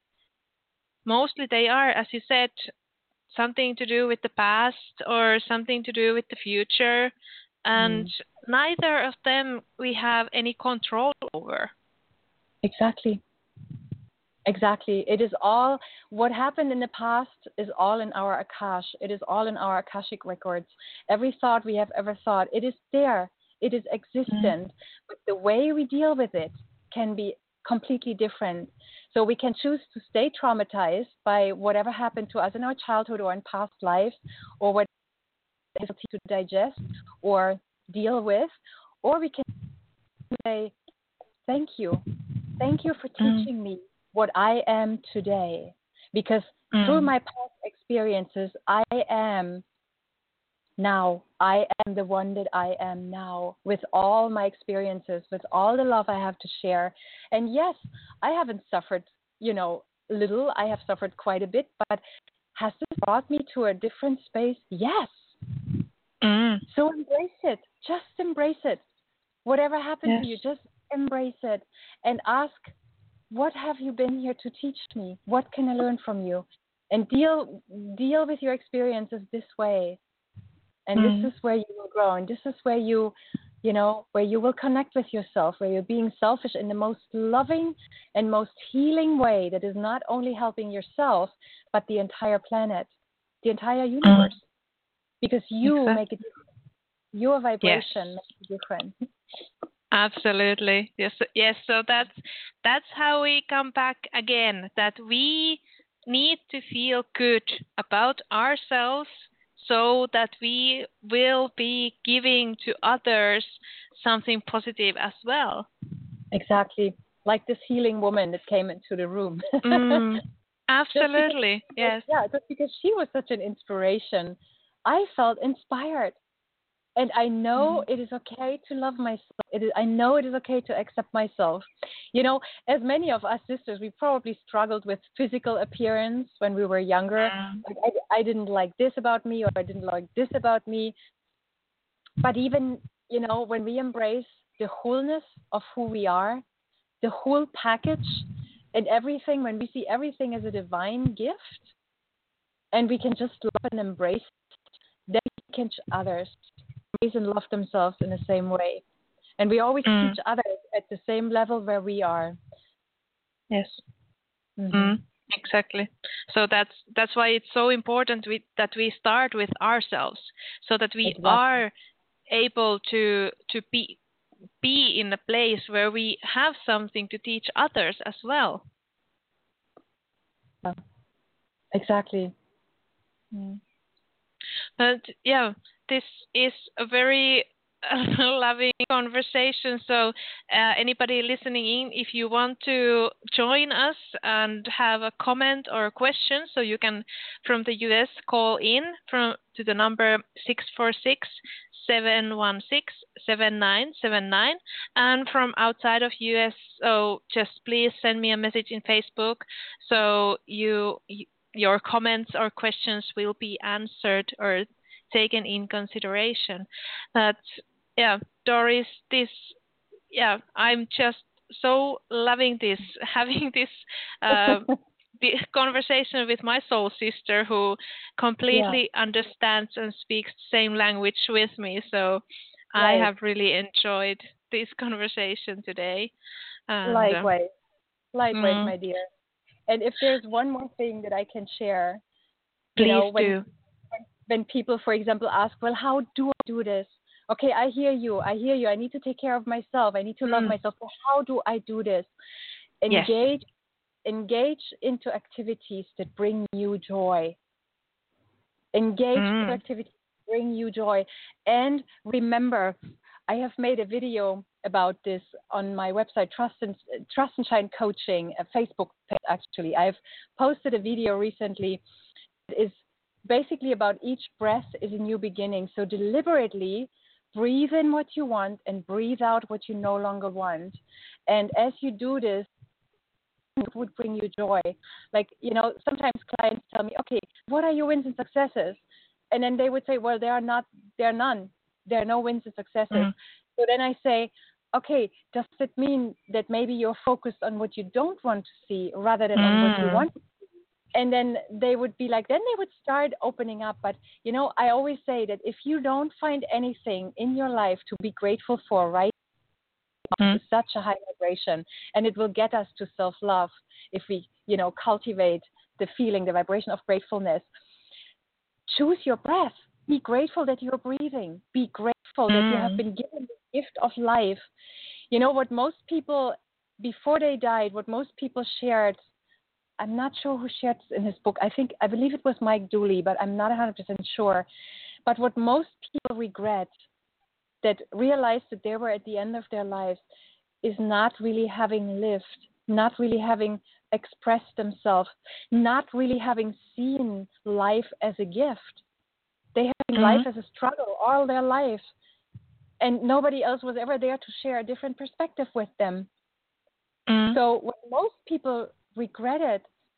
Mostly they are, as you said, something to do with the past or something to do with the future. And Mm. neither of them we have any control over. Exactly. Exactly. It is all what happened in the past is all in our Akash. It is all in our Akashic records. Every thought we have ever thought, it is there. It is existent. But the way we deal with it can be completely different. So we can choose to stay traumatized by whatever happened to us in our childhood or in past lives, or what is to digest or deal with, or we can say, thank you. Thank you for teaching me what I am today. Because through my past experiences, I am now. I am the one that I am now, with all my experiences, with all the love I have to share. And yes, I haven't suffered, you know, little. I have suffered quite a bit, but has this brought me to a different space? Yes. Mm. So embrace it. Just embrace it. Whatever happened Yes. to you, just embrace it and ask, what have you been here to teach me? What can I learn from you? And deal deal with your experiences this way. And Mm. this is where you will grow. And this is where you, you know, where you will connect with yourself, where you're being selfish in the most loving and most healing way that is not only helping yourself, but the entire planet, the entire universe. Because you Exactly. make a difference. Your vibration makes a difference. Absolutely. Yes. Yes. So that's that's how we come back again. That we need to feel good about ourselves, so that we will be giving to others something positive as well. Exactly. Like this healing woman that came into the room. Mm, Just because, absolutely. Yes. yeah, just because she was such an inspiration, I felt inspired. And I know Mm. it is okay to love myself. It is, I know it is okay to accept myself. You know, as many of us sisters, we probably struggled with physical appearance when we were younger. Mm. Like, I, I didn't like this about me, or I didn't like this about me. But even, you know, when we embrace the wholeness of who we are, the whole package, And everything, when we see everything as a divine gift, and we can just love and embrace it, then we can teach others embrace and love themselves in the same way. And we always Mm. teach others at the same level where we are. Yes. Mm-hmm. Mm, exactly. So that's that's why it's so important we, that we start with ourselves, so that we Exactly. are able to to be be in a place where we have something to teach others as well. Yeah. Exactly. Mm. But yeah, this is a very loving conversation. So, uh, anybody listening in, if you want to join us and have a comment or a question, so you can from the U S call in from to the number six four six, seven one six, seven nine seven nine, and from outside of U S, so just please send me a message in Facebook, so you. you your comments or questions will be answered or taken in consideration. But yeah, Doris, this, yeah, I'm just so loving this, having this uh, the conversation with my soul sister who completely yeah. understands and speaks the same language with me. So right. I have really enjoyed this conversation today. And, Likewise. Uh, Likewise, mm, my dear. And if there's one more thing that I can share, please you know, when, do. when when people, for example, ask, well, how do I do this? Okay, I hear you. I hear you. I need to take care of myself. I need to mm. love myself. But how do I do this? Engage, yes. engage into activities that bring you joy. Engage mm. into activities that bring you joy. And remember, I have made a video about this on my website, Trust and, Trust and Shine Coaching, a Facebook page, actually. I've posted a video recently. It is basically about each breath is a new beginning. So deliberately breathe in what you want and breathe out what you no longer want. And as you do this, it would bring you joy. Like, you know, sometimes clients tell me, okay, what are your wins and successes? And then they would say, well, there are not, there are none. There are no wins and successes. Mm-hmm. So then I say, okay, does it mean that maybe you're focused on what you don't want to see rather than mm. on what you want to see? And then they would be like, then they would start opening up. But, you know, I always say that if you don't find anything in your life to be grateful for, right, mm. it's such a high vibration. And it will get us to self-love if we, you know, cultivate the feeling, the vibration of gratefulness. Choose your breath. Be grateful that you're breathing. Be grateful mm. that you have been given the gift of life. You know, what most people, before they died, what most people shared, I'm not sure who shared this in his book. I think, I believe it was Mike Dooley, but I'm not one hundred percent sure. But what most people regret, that realized that they were at the end of their lives, is not really having lived, not really having expressed themselves, not really having seen life as a gift. They have seen mm-hmm. life as a struggle all their life. And nobody else was ever there to share a different perspective with them. Mm-hmm. So what most people regretted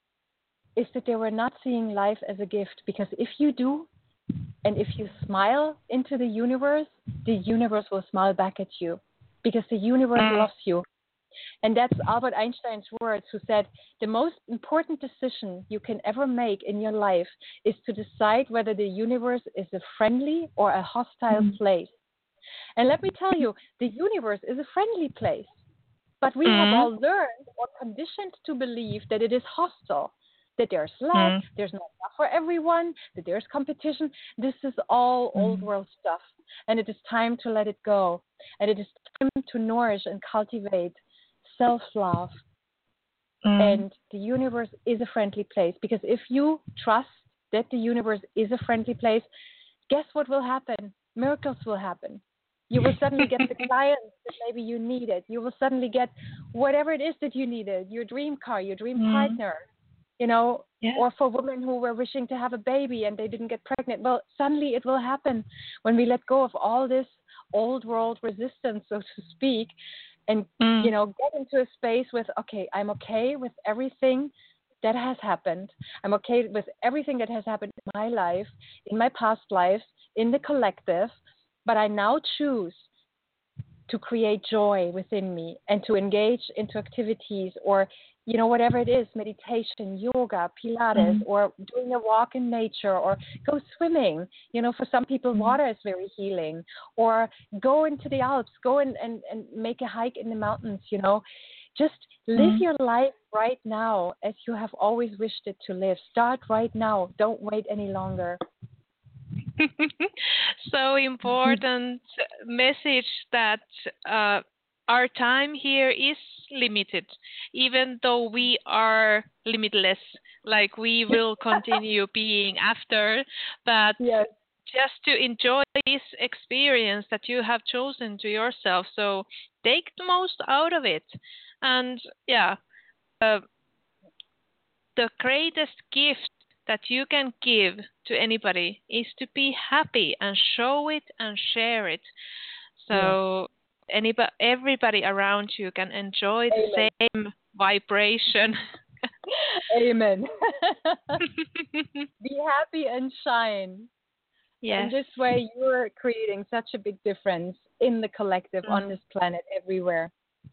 is that they were not seeing life as a gift. Because if you do, and if you smile into the universe, the universe will smile back at you. Because the universe mm-hmm. loves you. And that's Albert Einstein's words, who said, the most important decision you can ever make in your life is to decide whether the universe is a friendly or a hostile mm-hmm. place. And let me tell you, the universe is a friendly place. But we mm-hmm. have all learned or conditioned to believe that it is hostile, that there's lack, mm-hmm. there's not enough for everyone, that there's competition. This is all mm-hmm. old world stuff. And it is time to let it go. And it is time to nourish and cultivate self-love. Mm. And the universe is a friendly place, because if you trust that the universe is a friendly place, guess what will happen? Miracles will happen. You will suddenly get the clients that maybe you needed. You will suddenly get whatever it is that you needed, your dream car, your dream mm. partner, you know, yeah. or for women who were wishing to have a baby and they didn't get pregnant. Well, suddenly it will happen when we let go of all this old world resistance, so to speak, and, mm. you know, get into a space with, okay, I'm okay with everything that has happened. I'm okay with everything that has happened in my life, in my past lives, in the collective. But I now choose to create joy within me and to engage into activities or you know, whatever it is, meditation, yoga, Pilates, Mm-hmm. or doing a walk in nature, or go swimming. You know, for some people, Mm-hmm. water is very healing. Or go into the Alps, go and, and, and make a hike in the mountains, you know. Just live Mm-hmm. your life right now as you have always wished it to live. Start right now. Don't wait any longer. So important message that uh, our time here is limited, even though we are limitless, like we will continue being after, but Yes. just to enjoy this experience that you have chosen to yourself. So take the most out of it. And yeah, uh, the greatest gift that you can give to anybody is to be happy and show it and share it. So anybody, everybody around you can enjoy the Amen. same vibration. Amen. Be happy and shine. Yes. And this way, you're creating such a big difference in the collective Mm. on this planet everywhere.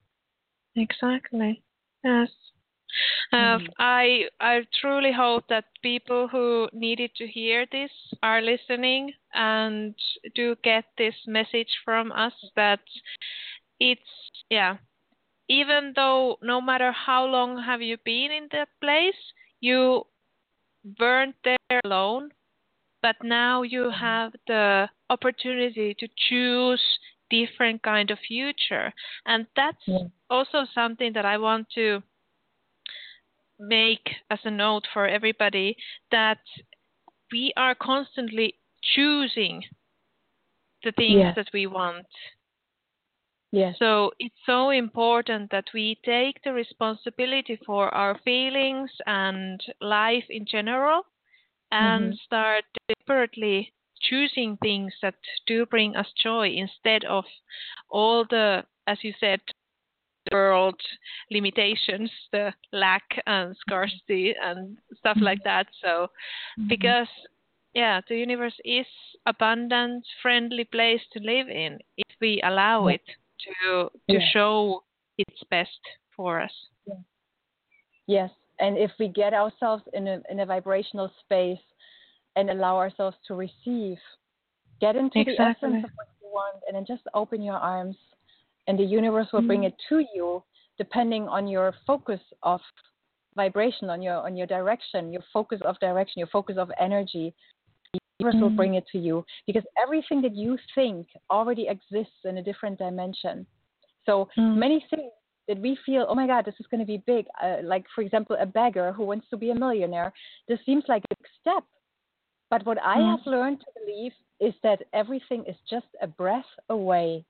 Exactly. Yes. Uh, Mhm. I I truly hope that people who needed to hear this are listening and do get this message from us that it's yeah, even though no matter how long have you been in that place, you weren't there alone, but now you have the opportunity to choose different kind of future. And that's Yeah. also something that I want to make as a note for everybody, that we are constantly choosing the things Yes. that we want. Yes. So it's so important that we take the responsibility for our feelings and life in general, and Mhm. start deliberately choosing things that do bring us joy instead of all the, as you said, world limitations, the lack and scarcity and stuff like that. So because yeah, the universe is abundant, friendly place to live in if we allow Yeah. it to to Yeah. show its best for us. Yeah. Yes. And if we get ourselves in a in a vibrational space and allow ourselves to receive, get into the Exactly. essence of what you want, and then just open your arms, and the universe will bring it to you, depending on your focus of vibration, on your on your direction, your focus of direction, your focus of energy. The universe will bring it to you, because everything that you think already exists in a different dimension. So Mm. many things that we feel, oh my God, this is going to be big. Uh, like, for example, a beggar who wants to be a millionaire. This seems like a big step. But what I Mm. have learned to believe is that everything is just a breath away.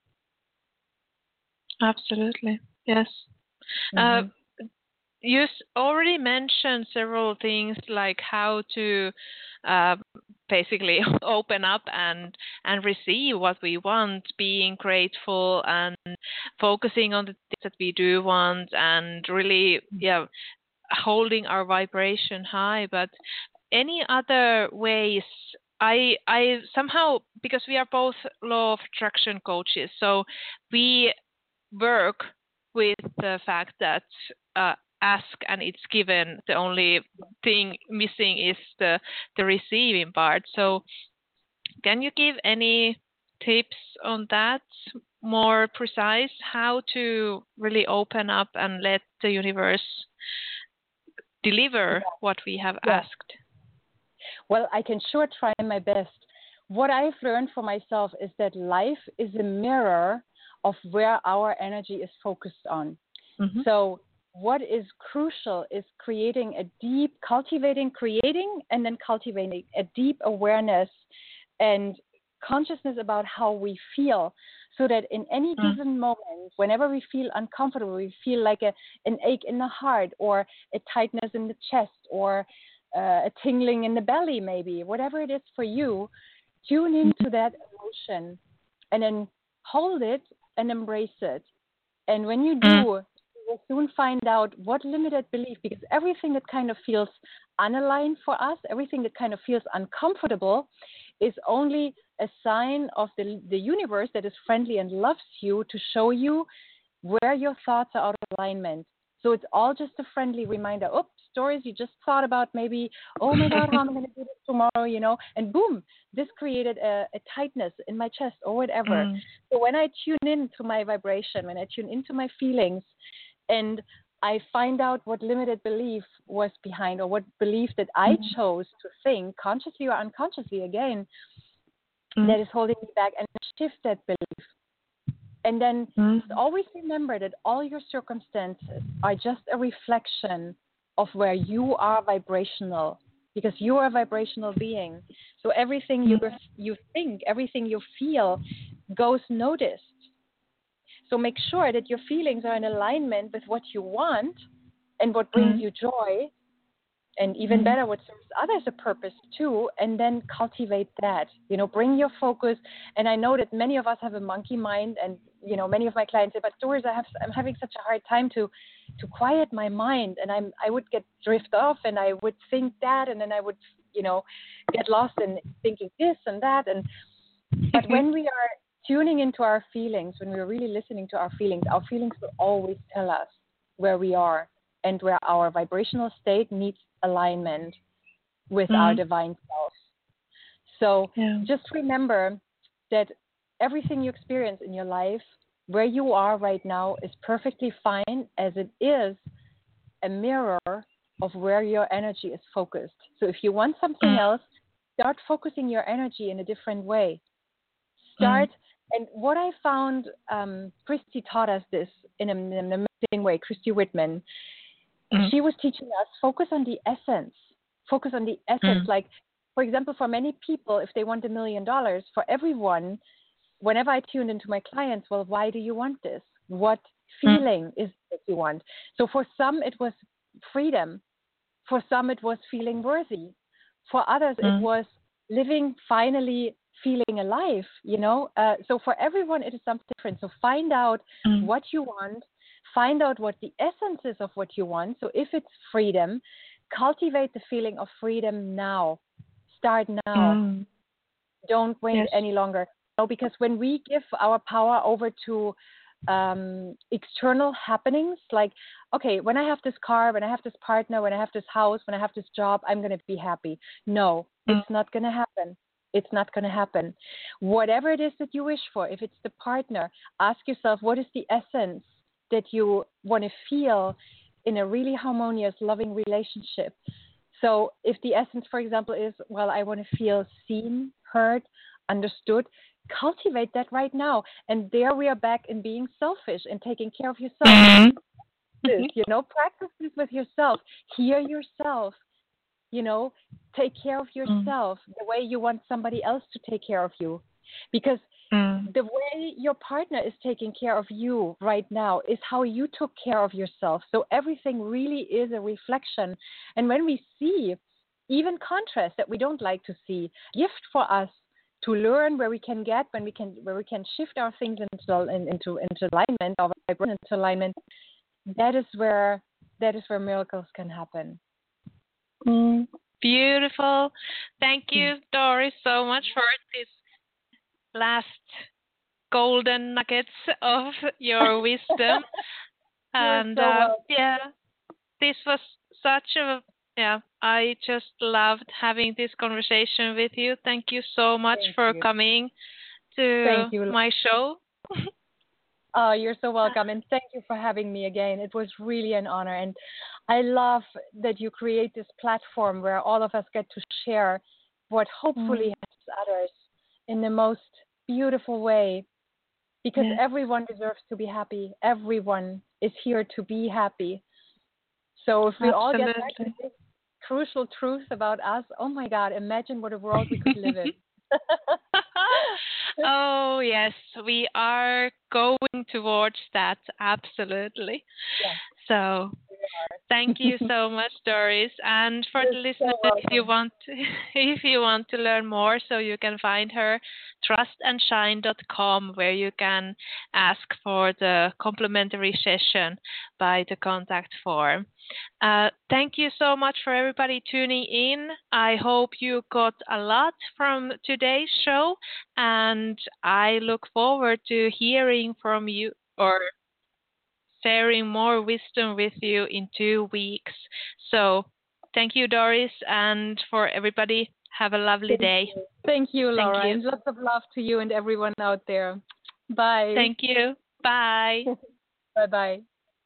Absolutely. Yes. Mm-hmm. Uh, you s- already mentioned several things, like how to uh, basically open up and and receive what we want, being grateful and focusing on the things that we do want, and really yeah holding our vibration high. But any other ways? I I somehow, because we are both law of attraction coaches, so we work with the fact that uh, ask and it's given. The only thing missing is the the receiving part. So can you give any tips on that, more precise, how to really open up and let the universe deliver what we have Yeah. asked? Well, I can sure try my best. What I've learned for myself is that life is a mirror of where our energy is focused on. Mm-hmm. So what is crucial is creating a deep, cultivating, creating, and then cultivating a deep awareness and consciousness about how we feel, so that in any Mm. given moment, whenever we feel uncomfortable, we feel like a, an ache in the heart, or a tightness in the chest, or uh, a tingling in the belly, maybe, whatever it is for you, tune into that emotion and then hold it and embrace it. And when you do, Mm. you will soon find out what limited belief, because everything that kind of feels unaligned for us, everything that kind of feels uncomfortable, is only a sign of the, the universe that is friendly and loves you to show you where your thoughts are out of alignment. So it's all just a friendly reminder. Oops, stories you just thought about maybe, oh my God, how am I going to do this tomorrow, you know? And boom, this created a, a tightness in my chest or whatever. Mm. So when I tune in to my vibration, when I tune into my feelings, and I find out what limited belief was behind, or what belief that I Mm. chose to think, consciously or unconsciously again, Mm. that is holding me back, and shift that belief. And then Mm. always remember that all your circumstances are just a reflection of where you are vibrational, because you are a vibrational being. So everything you you think, everything you feel goes noticed. So make sure that your feelings are in alignment with what you want and what brings Mm. you joy, and even Mm. better, what serves others a purpose too, and then cultivate that. You know, bring your focus. And I know that many of us have a monkey mind, and you know, many of my clients say, "But Doris, I have, I'm having such a hard time to, to quiet my mind, and I'm, I would get drift off, and I would think that, and then I would, you know, get lost in thinking this and that." And but when we are tuning into our feelings, when we're really listening to our feelings, our feelings will always tell us where we are and where our vibrational state needs alignment with Mm. our divine self. So Yeah. just remember that everything you experience in your life, where you are right now, is perfectly fine, as it is a mirror of where your energy is focused. So if you want something Mm. else, start focusing your energy in a different way. Start, and what I found, um, Christy taught us this in, a, in an amazing way, Christy Whitman. Mm. She was teaching us, focus on the essence. Focus on the essence. Mm. Like, for example, for many people, if they want a million dollars, for everyone, whenever I tuned into my clients, well, why do you want this? What feeling is it that you want? So for some, it was freedom. For some, it was feeling worthy. For others, Mm. it was living, finally feeling alive, you know? Uh, so for everyone, it is something different. So find out Mm. what you want. Find out what the essence is of what you want. So if it's freedom, cultivate the feeling of freedom now. Start now. Mm. Don't wait Yes. any longer. No, because when we give our power over to um, external happenings, like, okay, when I have this car, when I have this partner, when I have this house, when I have this job, I'm going to be happy. No, Mm. it's not going to happen. It's not going to happen. Whatever it is that you wish for, if it's the partner, ask yourself, what is the essence that you want to feel in a really harmonious, loving relationship? So if the essence, for example, is, well, I want to feel seen, heard, understood, cultivate that right now. And there we are back in being selfish and taking care of yourself. Mm. This, you know, practice this with yourself. Hear yourself. You know, take care of yourself the way you want somebody else to take care of you. Because Mm. the way your partner is taking care of you right now is how you took care of yourself. So everything really is a reflection. And when we see even contrast that we don't like to see, gift for us to learn where we can get, when we can, where we can shift our things into into into alignment, our vibration into alignment. That is where that is where miracles can happen. Mm. Beautiful. Thank you, Doris, so much for this last golden nuggets of your wisdom. And so uh, welcome. yeah, this was such a yeah. I just loved having this conversation with you. Thank you so much Thank for you. coming to Thank you. my show. Oh, you're so welcome. And thank you for having me again. It was really an honor. And I love that you create this platform where all of us get to share what hopefully Mm. helps others in the most beautiful way. Because Yes. everyone deserves to be happy. Everyone is here to be happy. So if we all get back to Absolutely. this crucial truth about us, oh my God, imagine what a world we could live in. Oh, yes, we are going towards that. Absolutely. Yes. So, thank you so much, Doris. And for You're the so listeners, if you welcome. want, to, if you want to learn more, so you can find her trust and shine dot com, where you can ask for the complimentary session by the contact form. Uh, thank you so much for everybody tuning in. I hope you got a lot from today's show, and I look forward to hearing from you or sharing more wisdom with you in two weeks. So thank you, Doris, and for everybody, have a lovely Thank day. you. Thank you, Laura, Thank you. and lots of love to you and everyone out there. Bye. Thank you. Bye. Bye-bye.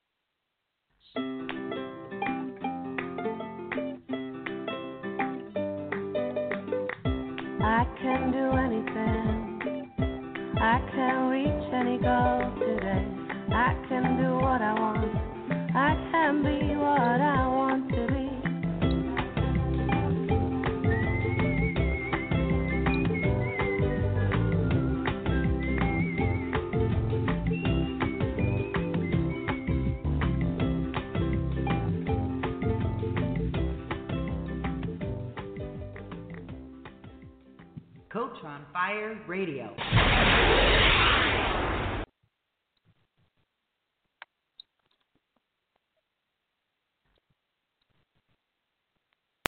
I can do anything. I can reach any goal today. I can do what I want. I can be what I want to be. Coach on Fire Radio.